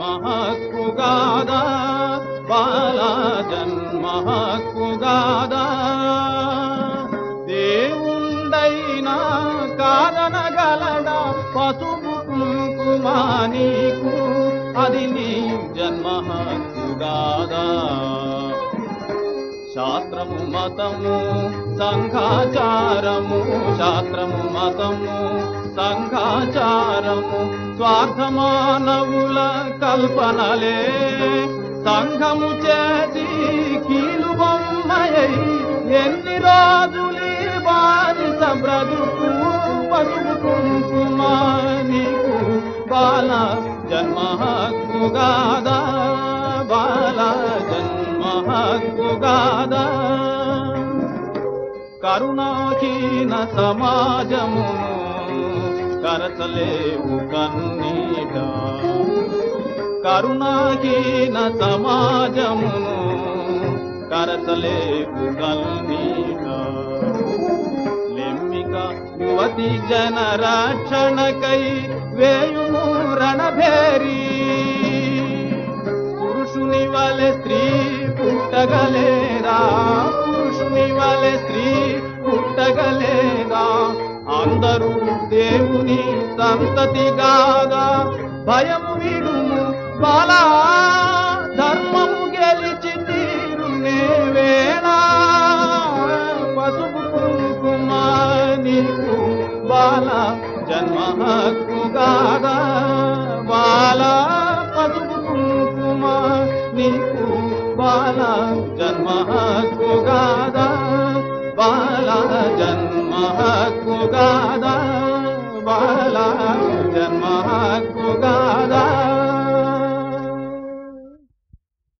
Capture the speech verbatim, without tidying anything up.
జన్మహక్కుగాదా బాల జన్మహక్కుగాదా దేవుండైనా కాదనగలడా పసుపు కుంకుమ నీకు అది నీ జన్మహక్కుగాదా శాస్త్రము మతము సంఘాచారము శాస్త్రము మతము సంఘాచారము స్వార్థమానవుల కల్పనలే సంఘము చేసి కీలు బొమ్మయై ఎన్ని రోజులీ బానిస బ్రతుకు పసుపు కుంకుమ నీకు బాల జన్మహక్కుగాదా బాల జన్మహక్కుగాదా కరుణాహీన సమాజమును కరచలేవు కన్నీట కరుణాహీన సమాజమును కరచలేవు కన్నీట లెమ్మిక యువతి జన రక్షణకై వేయుము రణభేరీ పురుషుని వలె స్త్రీ పుట్టగలేదా పురుషుని వలె స్త్రీ పుట్టగలేదా అందరూ దేవుని సంతతిగాగా భయము విడుము బాలా ధర్మము గెలిచి తీరునే వేళ పసుపు కుంకుమ నీకు బాల జన్మహక్కుగాదా బాల పసుపు కుంకుమ నీకు బాల జన్మహక్కుగాదా బాల జన్మహక్కుగాదా